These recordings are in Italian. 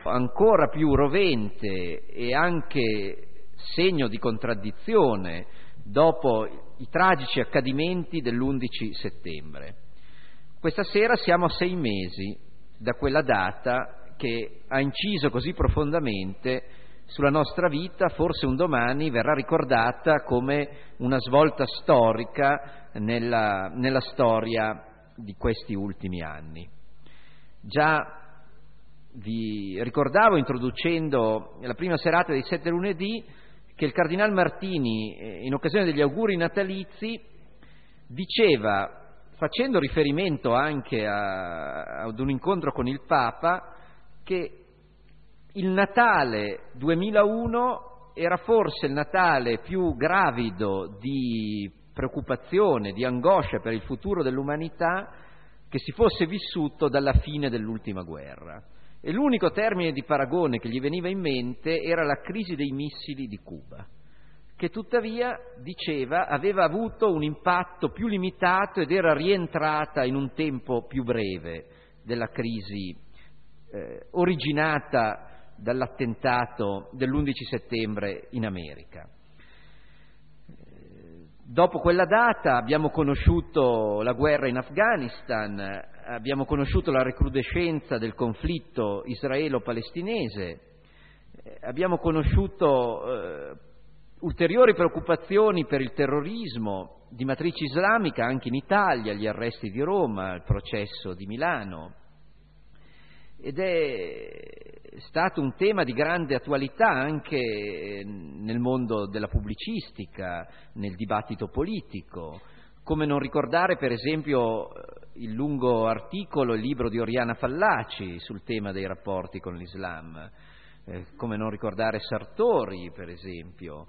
ancora più rovente e anche segno di contraddizione dopo i tragici accadimenti dell'11 settembre. Questa sera siamo a 6 mesi da quella data che ha inciso così profondamente sulla nostra vita. Forse un domani verrà ricordata come una svolta storica nella storia di questi ultimi anni. Già vi ricordavo, introducendo la prima serata dei 7 lunedì, che il Cardinal Martini, in occasione degli auguri natalizi, diceva, facendo riferimento anche ad un incontro con il Papa, che il Natale 2001 era forse il Natale più gravido di preoccupazione, di angoscia per il futuro dell'umanità che si fosse vissuto dalla fine dell'ultima guerra. E l'unico termine di paragone che gli veniva in mente era la crisi dei missili di Cuba, che tuttavia, diceva, aveva avuto un impatto più limitato ed era rientrata in un tempo più breve della crisi originata dall'attentato dell'11 settembre in America. Dopo quella data abbiamo conosciuto la guerra in Afghanistan, abbiamo conosciuto la recrudescenza del conflitto israelo-palestinese, abbiamo conosciuto ulteriori preoccupazioni per il terrorismo di matrice islamica anche in Italia, gli arresti di Roma, il processo di Milano. Ed è stato un tema di grande attualità anche nel mondo della pubblicistica, nel dibattito politico. Come non ricordare, per esempio, il lungo articolo, il libro di Oriana Fallaci sul tema dei rapporti con l'Islam. Come non ricordare Sartori, per esempio,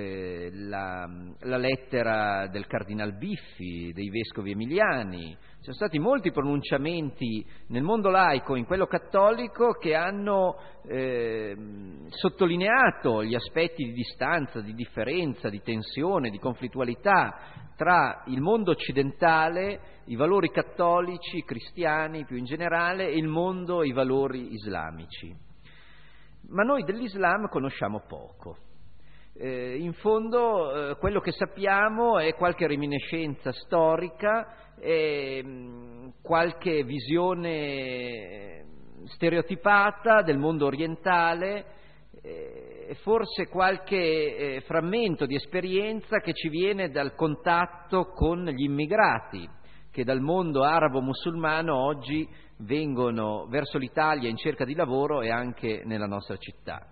la lettera del Cardinal Biffi, dei vescovi emiliani. Ci sono stati molti pronunciamenti nel mondo laico, in quello cattolico, che hanno sottolineato gli aspetti di distanza, di differenza, di tensione, di conflittualità tra il mondo occidentale, i valori cattolici, cristiani più in generale, e il mondo, i valori islamici. Ma noi dell'Islam conosciamo poco. In fondo quello che sappiamo è qualche reminiscenza storica, qualche visione stereotipata del mondo orientale, forse qualche frammento di esperienza che ci viene dal contatto con gli immigrati che dal mondo arabo-musulmano oggi vengono verso l'Italia in cerca di lavoro e anche nella nostra città.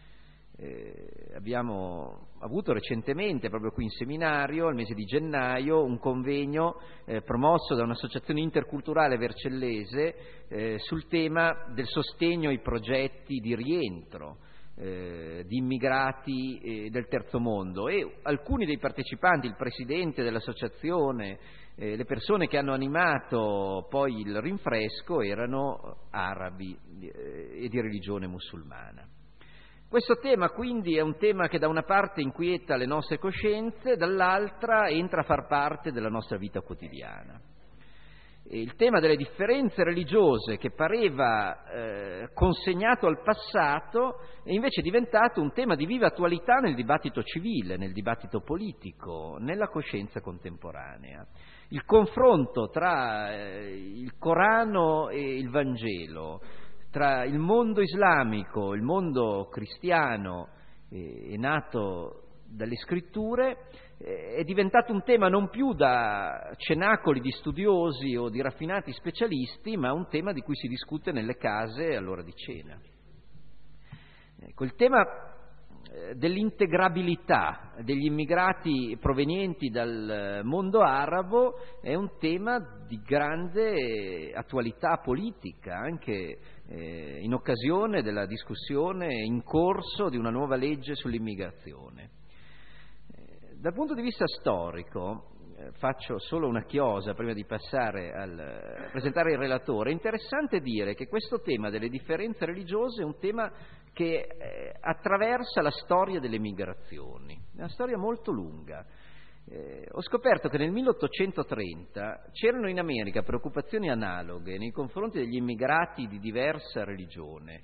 Abbiamo avuto recentemente, proprio qui in seminario, al mese di gennaio, un convegno promosso da un'associazione interculturale vercellese sul tema del sostegno ai progetti di rientro di immigrati del terzo mondo, e alcuni dei partecipanti, il presidente dell'associazione, le persone che hanno animato poi il rinfresco erano arabi e di religione musulmana. Questo tema quindi è un tema che da una parte inquieta le nostre coscienze, dall'altra entra a far parte della nostra vita quotidiana. Il tema delle differenze religiose, che pareva consegnato al passato, è invece diventato un tema di viva attualità nel dibattito civile, nel dibattito politico, nella coscienza contemporanea. Il confronto tra il Corano e il Vangelo, tra il mondo islamico, il mondo cristiano nato dalle scritture, è diventato un tema non più da cenacoli di studiosi o di raffinati specialisti, ma un tema di cui si discute nelle case all'ora di cena. Ecco, il tema dell'integrabilità degli immigrati provenienti dal mondo arabo è un tema di grande attualità politica, anche in occasione della discussione in corso di una nuova legge sull'immigrazione. Dal punto di vista storico, faccio solo una chiosa prima di passare a presentare il relatore, è interessante dire che questo tema delle differenze religiose è un tema che attraversa la storia delle migrazioni, è una storia molto lunga. Ho scoperto che nel 1830 c'erano in America preoccupazioni analoghe nei confronti degli immigrati di diversa religione.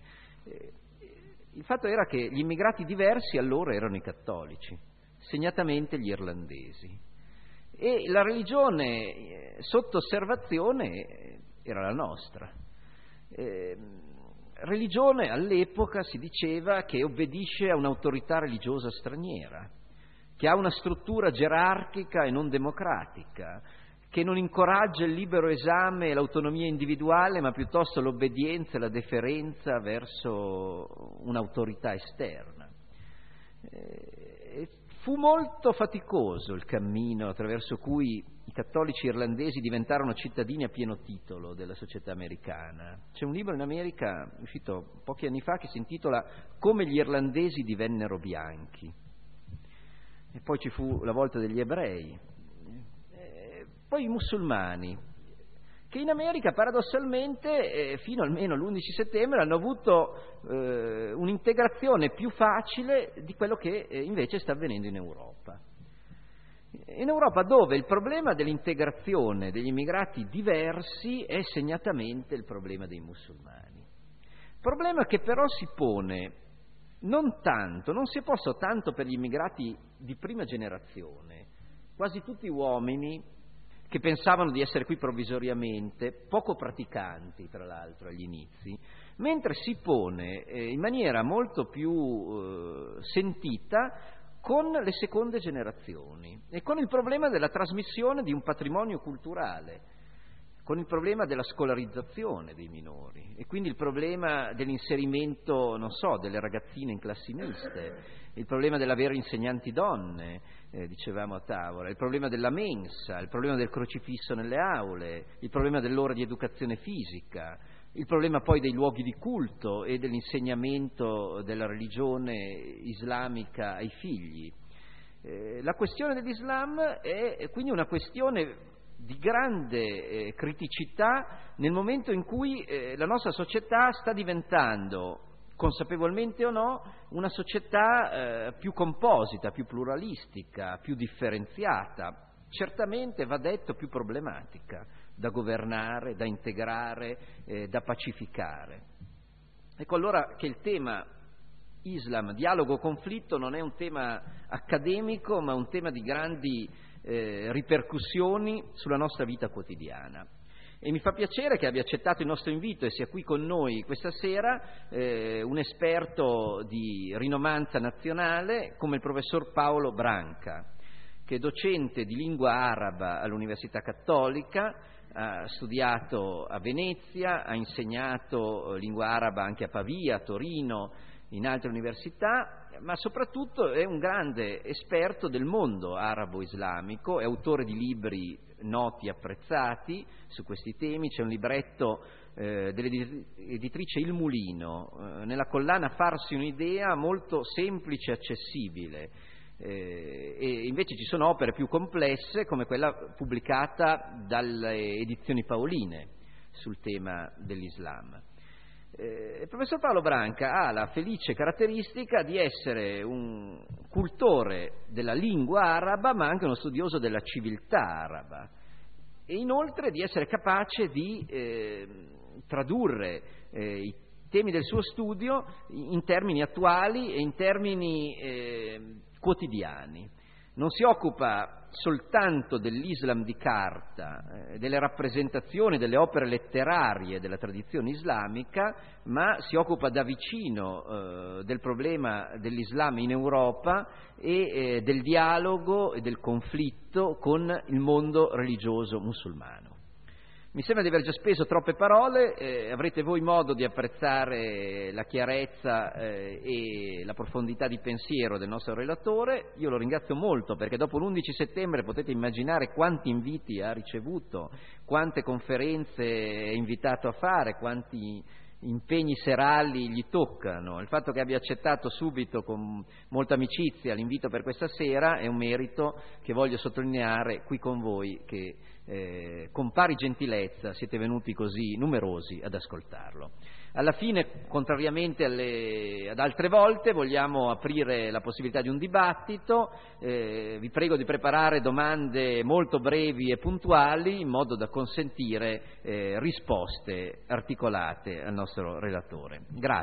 Il fatto era che gli immigrati diversi allora erano i cattolici, segnatamente gli irlandesi, e la religione sotto osservazione era la nostra. Religione all'epoca si diceva che obbedisce a un'autorità religiosa straniera, che ha una struttura gerarchica e non democratica, che non incoraggia il libero esame e l'autonomia individuale, ma piuttosto l'obbedienza e la deferenza verso un'autorità esterna. Fu molto faticoso il cammino attraverso cui i cattolici irlandesi diventarono cittadini a pieno titolo della società americana. C'è un libro in America uscito pochi anni fa che si intitola Come gli irlandesi divennero bianchi. E poi ci fu la volta degli ebrei, poi i musulmani, che in America paradossalmente fino almeno l'11 settembre hanno avuto un'integrazione più facile di quello che invece sta avvenendo in Europa. In Europa, dove il problema dell'integrazione degli immigrati diversi è segnatamente il problema dei musulmani. Problema che però si pone non si è posto tanto per gli immigrati di prima generazione, quasi tutti uomini che pensavano di essere qui provvisoriamente, poco praticanti tra l'altro agli inizi, mentre si pone in maniera molto più sentita con le seconde generazioni e con il problema della trasmissione di un patrimonio culturale, con il problema della scolarizzazione dei minori e quindi il problema dell'inserimento, delle ragazzine in classi miste, il problema dell'avere insegnanti donne, dicevamo a tavola, il problema della mensa, il problema del crocifisso nelle aule, il problema dell'ora di educazione fisica, il problema poi dei luoghi di culto e dell'insegnamento della religione islamica ai figli. La questione dell'Islam è quindi una questione di grande criticità nel momento in cui la nostra società sta diventando, consapevolmente o no, una società più composita, più pluralistica, più differenziata, certamente va detto più problematica da governare, da integrare, da pacificare. Ecco allora che il tema Islam, dialogo, conflitto non è un tema accademico, ma un tema di grandi ripercussioni sulla nostra vita quotidiana. E mi fa piacere che abbia accettato il nostro invito e sia qui con noi questa sera un esperto di rinomanza nazionale come il professor Paolo Branca, che è docente di lingua araba all'Università Cattolica, ha studiato a Venezia, ha insegnato lingua araba anche a Pavia, a Torino, in altre università, ma soprattutto è un grande esperto del mondo arabo-islamico, è autore di libri noti e apprezzati su questi temi. C'è un libretto dell'editrice Il Mulino, nella collana Farsi un'idea, molto semplice e accessibile, e invece ci sono opere più complesse come quella pubblicata dalle edizioni Paoline sul tema dell'Islam. Il professor Paolo Branca ha la felice caratteristica di essere un cultore della lingua araba, ma anche uno studioso della civiltà araba, e inoltre di essere capace di tradurre i temi del suo studio in termini attuali e in termini quotidiani. Non si occupa soltanto dell'Islam di carta, delle rappresentazioni, delle opere letterarie della tradizione islamica, ma si occupa da vicino del problema dell'Islam in Europa e del dialogo e del conflitto con il mondo religioso musulmano. Mi sembra di aver già speso troppe parole, avrete voi modo di apprezzare la chiarezza e la profondità di pensiero del nostro relatore. Io lo ringrazio molto perché dopo l'11 settembre potete immaginare quanti inviti ha ricevuto, quante conferenze è invitato a fare, quanti impegni serali gli toccano. Il fatto che abbia accettato subito con molta amicizia l'invito per questa sera è un merito che voglio sottolineare qui con voi, che con pari gentilezza siete venuti così numerosi ad ascoltarlo. Alla fine, contrariamente ad altre volte, vogliamo aprire la possibilità di un dibattito. Vi prego di preparare domande molto brevi e puntuali in modo da consentire risposte articolate al nostro relatore. Grazie.